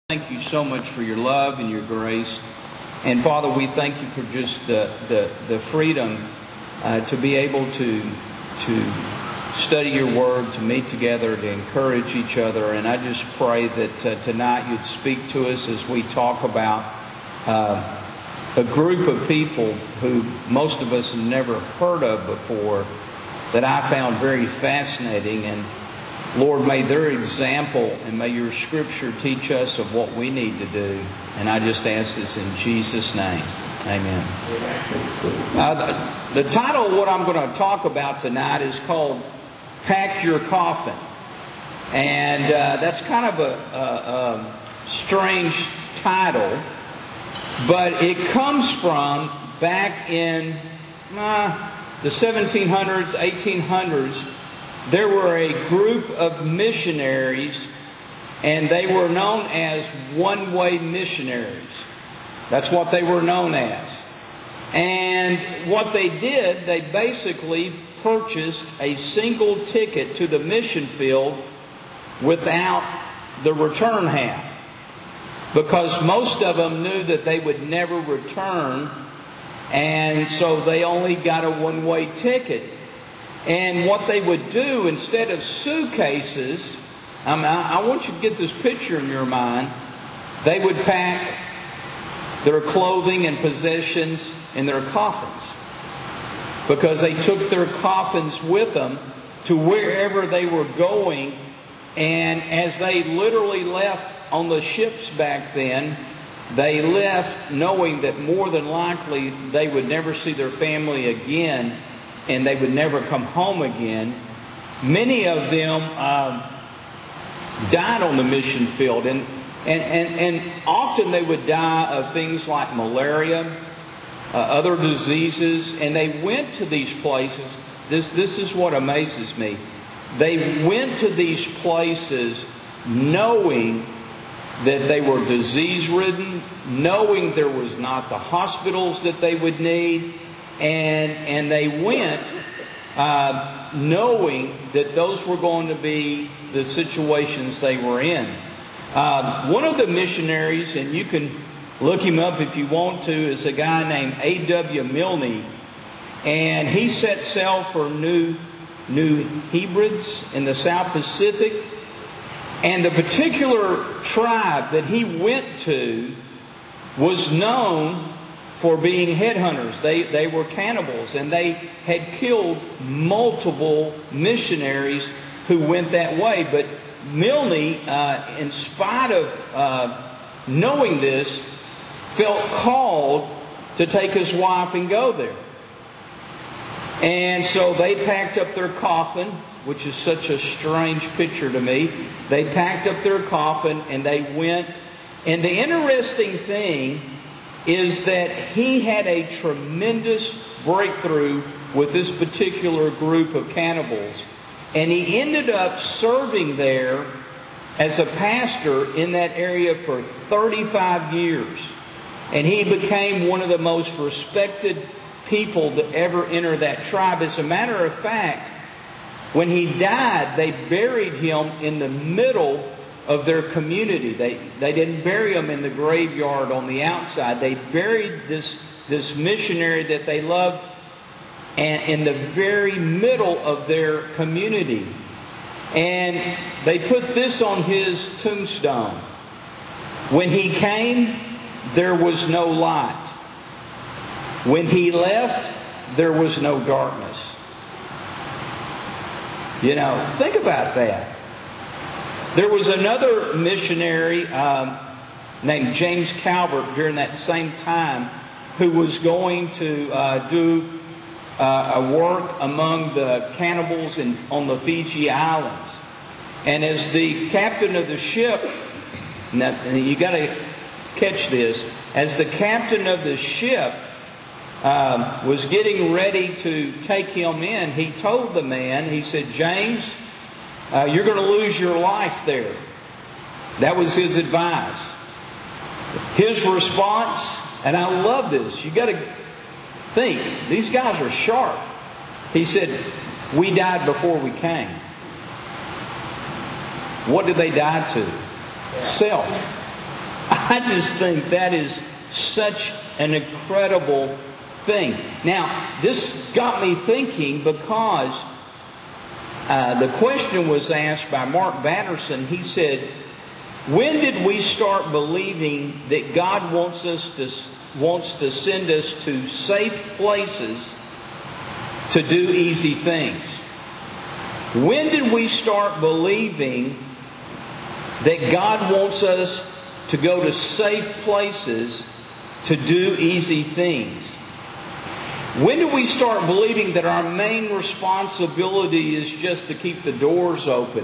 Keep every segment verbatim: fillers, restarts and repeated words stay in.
Thank you so much for your love and your grace. And Father, we thank you for just the, the, the freedom uh, to be able to, to study your word, to meet together, to encourage each other. And I just pray that uh, tonight you'd speak to us as we talk about uh, a group of people who most of us have never heard of before that I found very fascinating. And Lord, may their example and may your scripture teach us of what we need to do. And I just ask this in Jesus' name. Amen. Uh, the, the title of what I'm going to talk about tonight is called Pack Your Coffin. And uh, that's kind of a, a, a strange title, but it comes from back in uh, the seventeen hundreds, eighteen hundreds. There were a group of missionaries, and they were known as one-way missionaries. That's what they were known as. And what they did, they basically purchased a single ticket to the mission field without the return half. Because most of them knew that they would never return, and so they only got a one-way ticket. And what they would do, instead of suitcases, I, mean, I, I want you to get this picture in your mind, they would pack their clothing and possessions in their coffins. Because they took their coffins with them to wherever they were going. And as they literally left on the ships back then, they left knowing that more than likely they would never see their family again, and they would never come home again. Many of them um, died on the mission field. And, and, and, and often they would die of things like malaria, uh, other diseases. And they went to these places. This, this is what amazes me. They went to these places knowing that they were disease-ridden, knowing there was not the hospitals that they would need. And and they went uh, knowing that those were going to be the situations they were in. Uh, one of the missionaries, and you can look him up if you want to, is a guy named A W Milne. And he set sail for New, New Hebrides in the South Pacific. And the particular tribe that he went to was known for being headhunters. They, they were cannibals, and they had killed multiple missionaries who went that way. But Milne, uh, in spite of uh, knowing this, felt called to take his wife and go there. And so they packed up their coffin, which is such a strange picture to me. They packed up their coffin and they went. And the interesting thing is that he had a tremendous breakthrough with this particular group of cannibals. And he ended up serving there as a pastor in that area for thirty-five years. And he became one of the most respected people to ever enter that tribe. As a matter of fact, when he died, they buried him in the middle of their community. They they didn't bury him in the graveyard on the outside. They buried this, this missionary that they loved and in the very middle of their community. And they put this on his tombstone. When he came, there was no light. When he left, there was no darkness. You know, think about that. There was another missionary um, named James Calvert during that same time who was going to uh, do uh, a work among the cannibals in, on the Fiji Islands. And as the captain of the ship, now you got to catch this, as the captain of the ship uh, was getting ready to take him in, he told the man, he said, James, Uh, you're going to lose your life there. That was his advice. His response, and I love this, you got to think, these guys are sharp. He said, we died before we came. What did they die to? Self. I just think that is such an incredible thing. Now, this got me thinking because uh, the question was asked by Mark Batterson. He said, when did we start believing that God wants us to wants to send us to safe places to do easy things? When did we start believing that God wants us to go to safe places to do easy things? When do we start believing that our main responsibility is just to keep the doors open?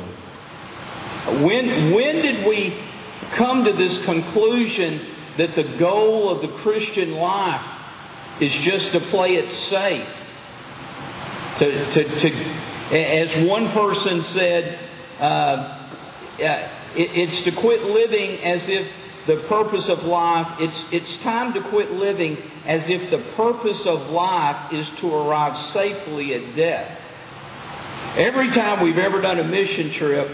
When, when did we come to this conclusion that the goal of the Christian life is just to play it safe? To, to, to, as one person said, uh, uh, it, it's to quit living as if the purpose of life, it's, it's time to quit living as if the purpose of life is to arrive safely at death. Every time we've ever done a mission trip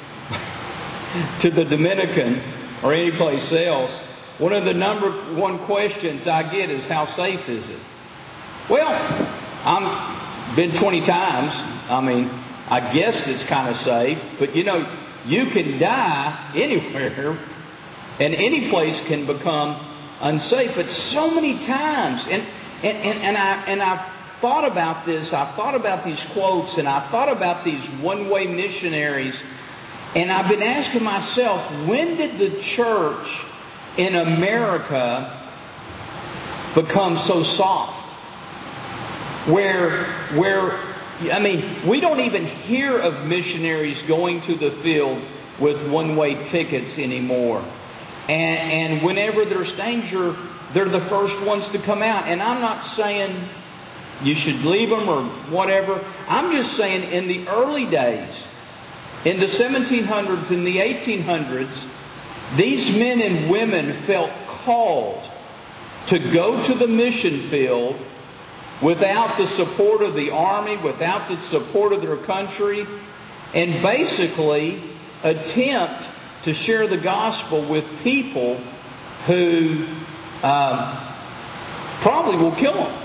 to the Dominican or any place else, one of the number one questions I get is, how safe is it? Well, I'm been twenty times. I mean, I guess it's kind of safe, but you know, you can die anywhere, and any place can become unsafe. But so many times, and and, and, and I and I've thought about this. I've thought about these quotes, and I've thought about these one-way missionaries, and I've been asking myself, when did the church in America become so soft? Where, where, I mean, we don't even hear of missionaries going to the field with one-way tickets anymore. And, and whenever there's danger, they're the first ones to come out. And I'm not saying you should leave them or whatever. I'm just saying in the early days, in the seventeen hundreds, in the eighteen hundreds, these men and women felt called to go to the mission field without the support of the army, without the support of their country, and basically attempt to share the gospel with people who um, probably will kill them.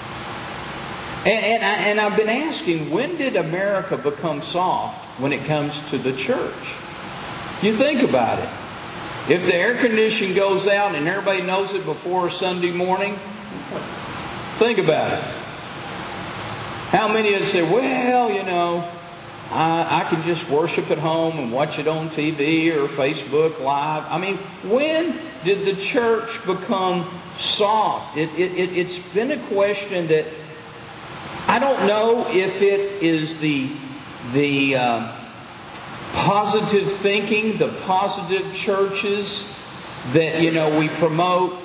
And, and, I, and I've been asking, when did America become soft when it comes to the church? You think about it. If the air conditioning goes out and everybody knows it before Sunday morning, think about it. How many would say, well, you know, I, I can just worship at home and watch it on T V or Facebook Live. I mean, when did the church become soft? It, it, it, it's been a question that I don't know if it is the, the uh, positive thinking, the positive churches that, you know, we promote.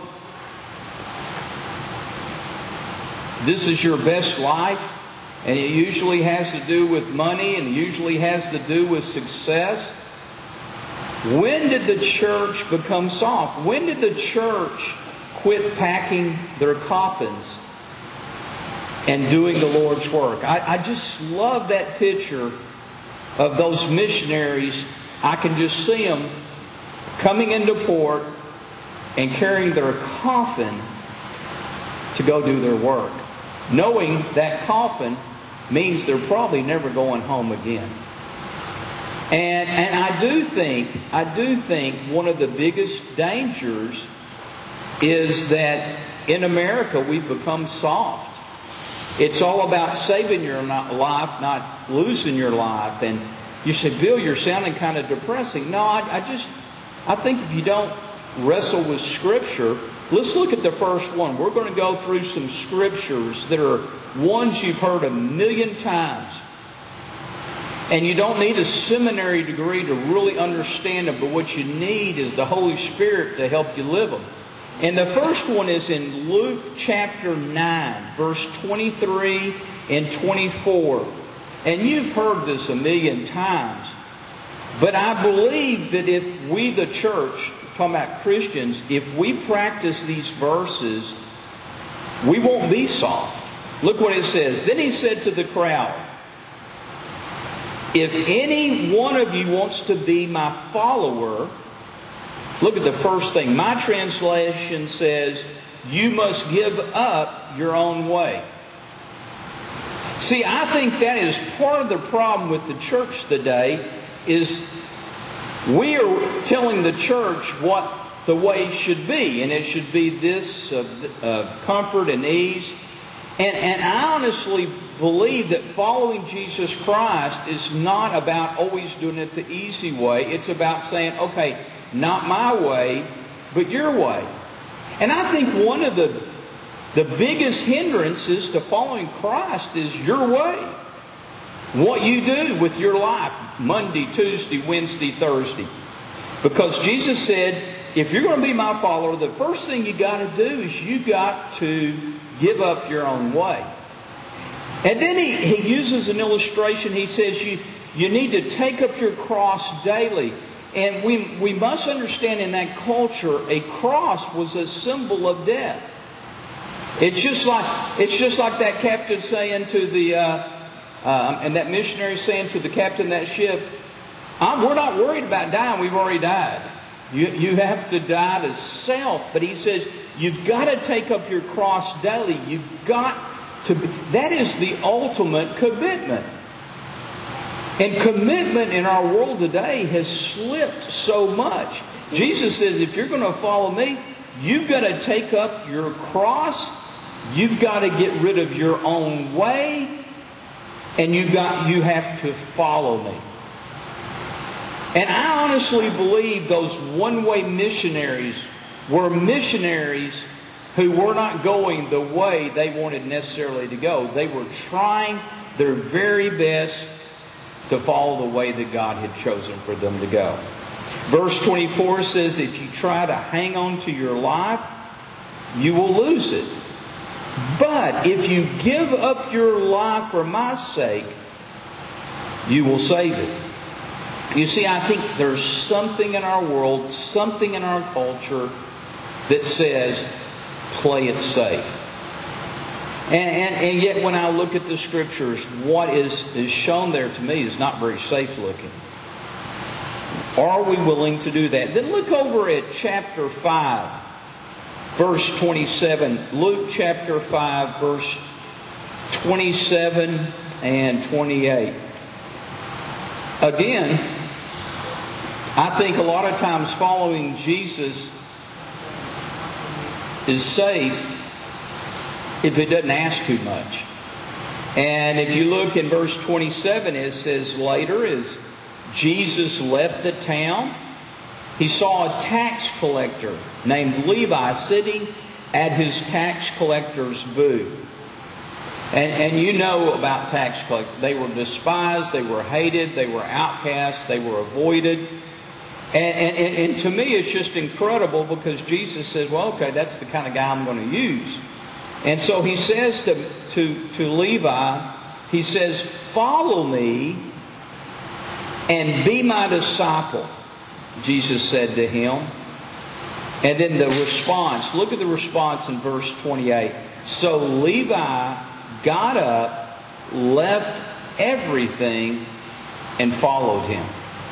This is your best life. And it usually has to do with money, and usually has to do with success. When did the church become soft? When did the church quit packing their coffins and doing the Lord's work? I, I just love that picture of those missionaries. I can just see them coming into port and carrying their coffin to go do their work, knowing that coffin means they're probably never going home again. And and I do think, I do think one of the biggest dangers is that in America we've become soft. It's all about saving your life, not losing your life. And you say, Bill, you're sounding kind of depressing. No, I, I just, I think if you don't wrestle with Scripture, let's look at the first one. We're going to go through some scriptures that are ones you've heard a million times. And you don't need a seminary degree to really understand them, but what you need is the Holy Spirit to help you live them. And the first one is in Luke chapter nine, verse twenty-three and twenty-four. And you've heard this a million times. But I believe that if we, the church, talking about Christians, if we practice these verses, we won't be soft. Look what it says. Then he said to the crowd, if any one of you wants to be my follower, Look at the first thing. My translation says, you must give up your own way. See, I think that is part of the problem with the church today, is we are telling the church what the way should be. And it should be this uh, uh, comfort and ease. And, and I honestly believe that following Jesus Christ is not about always doing it the easy way. It's about saying, okay, not my way, but your way. And I think one of the, the biggest hindrances to following Christ is your way. What you do with your life, Monday, Tuesday, Wednesday, Thursday. Because Jesus said, if you're going to be my follower, the first thing you got to do is you got to give up your own way. And then he, he uses an illustration. He says you, you need to take up your cross daily. And we, we must understand, in that culture, a cross was a symbol of death. It's just like, it's just like that captain saying to the, uh, uh, and that missionary saying to the captain of that ship, I'm, we're not worried about dying, we've already died. You, you have to die to self. But he says, you've got to take up your cross daily. You've got to be, that is the ultimate commitment. And commitment in our world today has slipped so much. Jesus says, if you're going to follow me, you've got to take up your cross. You've got to get rid of your own way. And you've got, you have to follow me. And I honestly believe those one-way missionaries were missionaries who were not going the way they wanted necessarily to go. They were trying their very best to follow the way that God had chosen for them to go. Verse twenty-four says, if you try to hang on to your life, you will lose it. But if you give up your life for my sake, you will save it. You see, I think there's something in our world, something in our culture that says, play it safe. And, and, and yet when I look at the Scriptures, what is, is shown there to me is not very safe looking. Are we willing to do that? Then look over at chapter five, verse twenty-seven. Luke chapter five, verse twenty-seven and twenty-eight. Again, I think a lot of times following Jesus is safe if it doesn't ask too much. And if you look in verse twenty-seven, it says, later, as Jesus left the town, he saw a tax collector named Levi sitting at his tax collector's booth. And, and you know about tax collectors. They were despised, they were hated, they were outcasts, they were avoided. And, and, and to me, it's just incredible, because Jesus says, well, okay, that's the kind of guy I'm going to use. And so he says to, to, to Levi, he says, follow me and be my disciple, Jesus said to him. And then the response, look at the response in verse twenty-eight. So Levi got up, left everything, and followed him.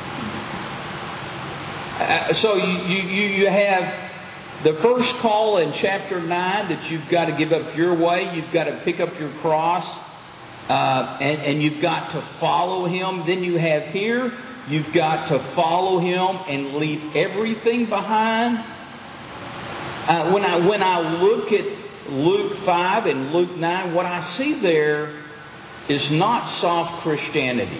Uh, so you, you, you have the first call in chapter nine that you've got to give up your way. You've got to pick up your cross. Uh, and, and you've got to follow him. Then you have here, you've got to follow him and leave everything behind. Uh, when I when I look at Luke five and Luke nine, what I see there is not soft Christianity.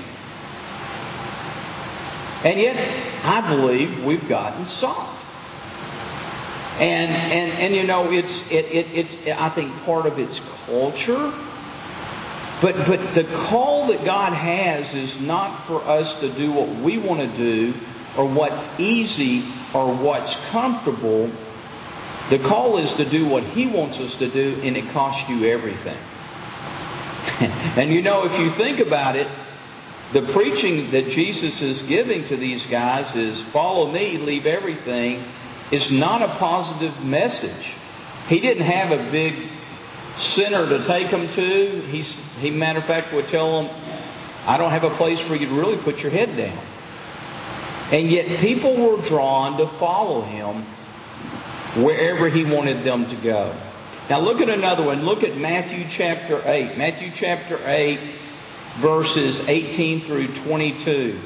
And yet, I believe we've gotten soft. And and and you know, it's it, it it's I think part of its culture. But but the call that God has is not for us to do what we want to do, or what's easy, or what's comfortable. The call is to do what He wants us to do, and it costs you everything. And you know, if you think about it, the preaching that Jesus is giving to these guys is, follow me, leave everything, is not a positive message. He didn't have a big center to take them to. He's, he, matter of fact, would tell them, I don't have a place for you to really put your head down. And yet people were drawn to follow him wherever he wanted them to go. Now look at another one. Look at Matthew chapter eight. Matthew chapter eight, verses eighteen through twenty-two.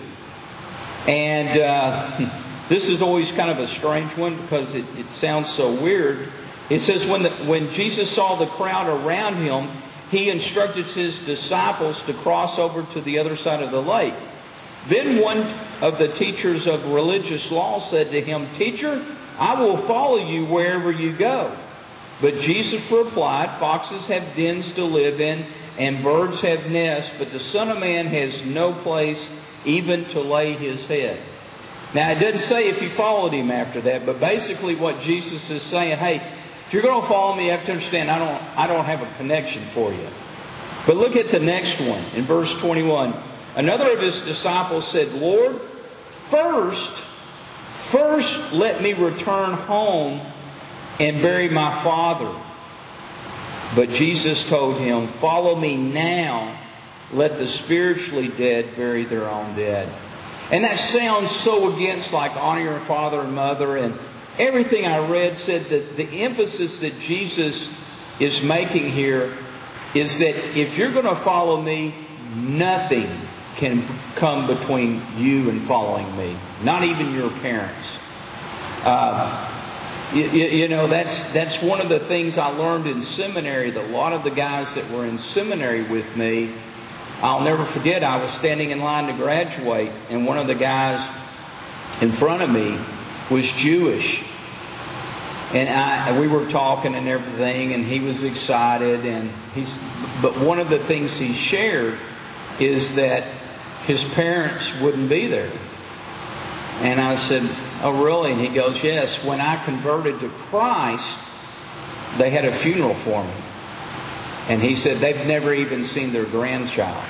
And uh, this is always kind of a strange one because it, it sounds so weird. It says, when, the, when Jesus saw the crowd around him, he instructed his disciples to cross over to the other side of the lake. Then one of the teachers of religious law said to him, "Teacher, I will follow you wherever you go." But Jesus replied, "Foxes have dens to live in, and birds have nests, but the Son of Man has no place even to lay his head." Now, it doesn't say if he followed him after that, but basically what Jesus is saying, hey, if you're going to follow me, you have to understand I don't, I don't have a connection for you. But look at the next one in verse twenty-one. Another of his disciples said, "Lord, first, first let me return home and bury my father." But Jesus told him, "Follow me now. Let the spiritually dead bury their own dead." And that sounds so against like honor your father and mother. And everything I read said that the emphasis that Jesus is making here is that if you're going to follow me, nothing can come between you and following me. Not even your parents. Uh, you, you know, that's that's one of the things I learned in seminary. That a lot of the guys that were in seminary with me, I'll never forget, I was standing in line to graduate, and one of the guys in front of me was Jewish. And I, we were talking and everything, and he was excited. And he's, but one of the things he shared is that his parents wouldn't be there. And I said, "Oh, really?" And he goes, "Yes, when I converted to Christ, they had a funeral for me." And he said they've never even seen their grandchild.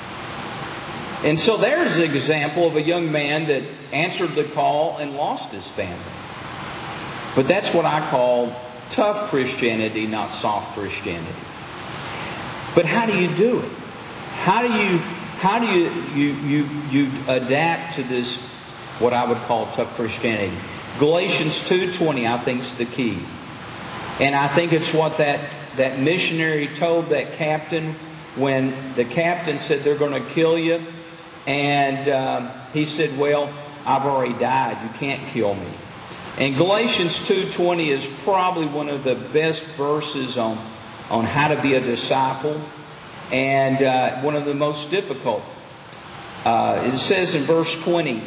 And so there's an example of a young man that answered the call and lost his family. But that's what I call tough Christianity, not soft Christianity. But how do you do it? How do you how do you you you, you adapt to this, what I would call tough Christianity? Galatians two twenty, I think, is the key. And I think it's what that That missionary told that captain when the captain said they're going to kill you. And um, he said, "Well, I've already died. You can't kill me." And Galatians two twenty is probably one of the best verses on, on how to be a disciple. And uh, one of the most difficult. Uh, it says in verse twenty,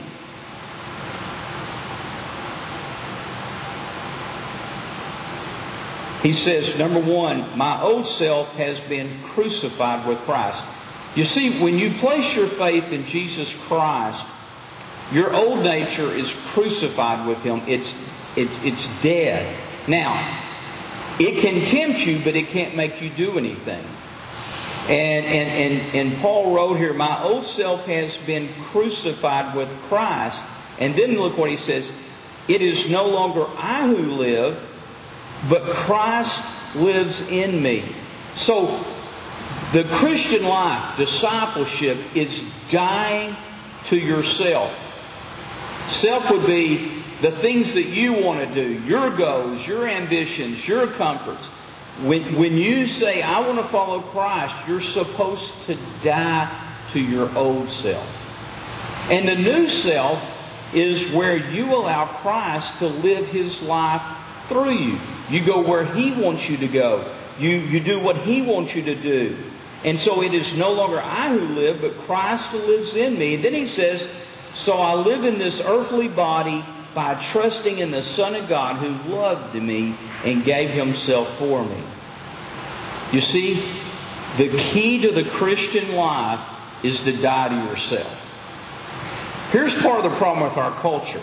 he says, number one, "My old self has been crucified with Christ." You see, when you place your faith in Jesus Christ, your old nature is crucified with Him. It's, it's, it's dead. Now, it can tempt you, but it can't make you do anything. And, and, and, and Paul wrote here, "My old self has been crucified with Christ." And then look what he says. "It is no longer I who live, but Christ lives in me." So, the Christian life, discipleship, is dying to yourself. Self would be the things that you want to do, your goals, your ambitions, your comforts. When, when you say, "I want to follow Christ," you're supposed to die to your old self. And the new self is where you allow Christ to live His life through you. You go where He wants you to go. You, you do what He wants you to do. And so it is no longer I who live, but Christ who lives in me. And then he says, "So I live in this earthly body by trusting in the Son of God who loved me and gave Himself for me." You see, the key to the Christian life is to die to yourself. Here's part of the problem with our culture.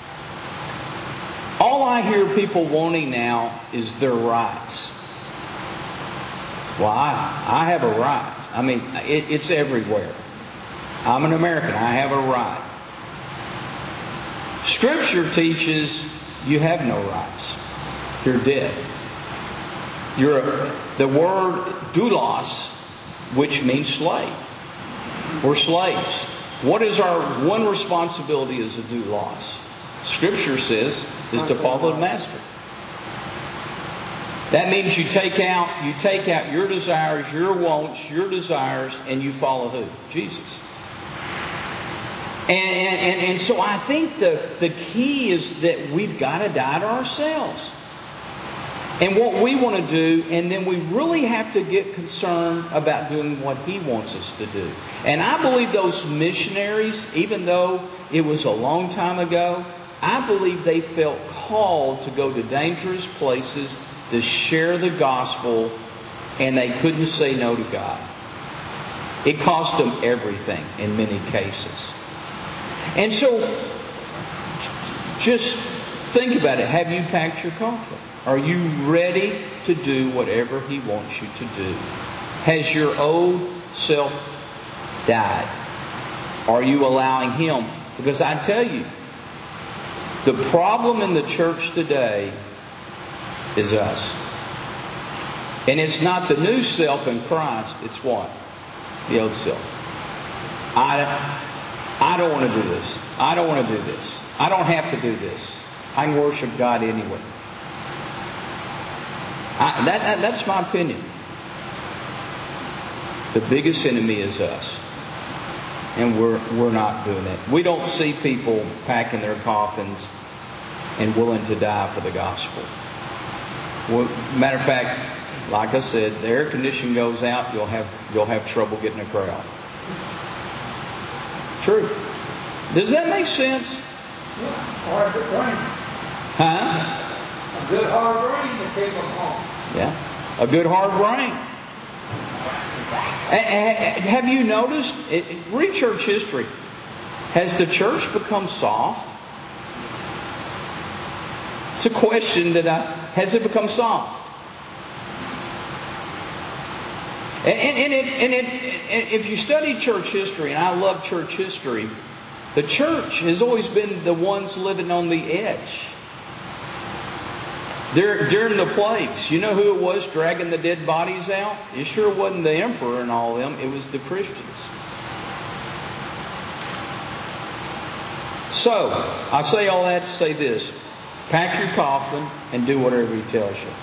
All I hear people wanting now is their rights. Well, I, I have a right. I mean, it, it's everywhere. I'm an American. I have a right. Scripture teaches you have no rights. You're dead. You're a, the word doulos, which means slave. We're slaves. What is our one responsibility as a doulos? Scripture says is to follow the Master. That means you take out you take out your desires, your wants, your desires, and you follow who? Jesus. And, and, and, and so I think the, the key is that we've got to die to ourselves. And what we want to do, and then we really have to get concerned about doing what He wants us to do. And I believe those missionaries, even though it was a long time ago, I believe they felt called to go to dangerous places to share the gospel, and they couldn't say no to God. It cost them everything in many cases. And so, just think about it. Have you packed your coffin? Are you ready to do whatever He wants you to do? Has your old self died? Are you allowing Him? Because I tell you, the problem in the church today is us. And it's not the new self in Christ. It's what? The old self. I, I don't want to do this. I don't want to do this. I don't have to do this. I can worship God anyway. I, that, that, that's my opinion. The biggest enemy is us. And we're, we're not doing it. We don't see people packing their coffins and willing to die for the gospel. Well, matter of fact, like I said, the air conditioning goes out, you'll have you'll have trouble getting a crowd. True. Does that make sense? Yeah, hard rain. Huh? A good hard rain to take them home. Yeah, a good hard rain. Have you noticed? Read church history. Has the church become soft? It's a question that I... Has it become soft? And, and, it, and, it, and if you study church history, and I love church history, the church has always been the ones living on the edge. During the plagues, you know who it was dragging the dead bodies out? It sure wasn't the emperor and all them. It was the Christians. So, I say all that to say this. Pack your coffin and do whatever He tells you.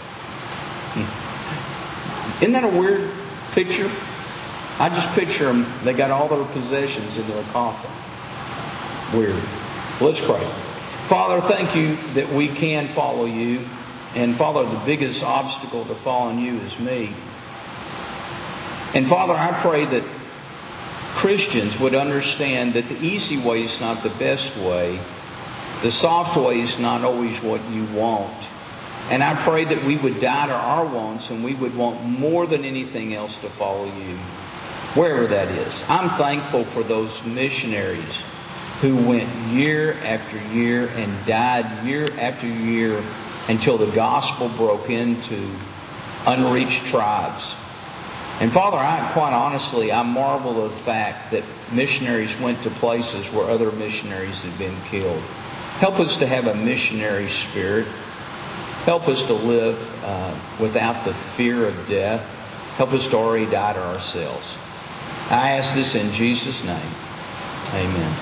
Isn't that a weird picture? I just picture them. They got all their possessions in their coffin. Weird. Let's pray. Father, thank You that we can follow You. And Father, the biggest obstacle to following You is me. And Father, I pray that Christians would understand that the easy way is not the best way. The soft way is not always what You want. And I pray that we would die to our wants and we would want more than anything else to follow You, wherever that is. I'm thankful for those missionaries who went year after year and died year after year until the gospel broke into unreached tribes. And Father, I quite honestly, I marvel at the fact that missionaries went to places where other missionaries had been killed. Help us to have a missionary spirit. Help us to live uh, without the fear of death. Help us to already die to ourselves. I ask this in Jesus' name. Amen.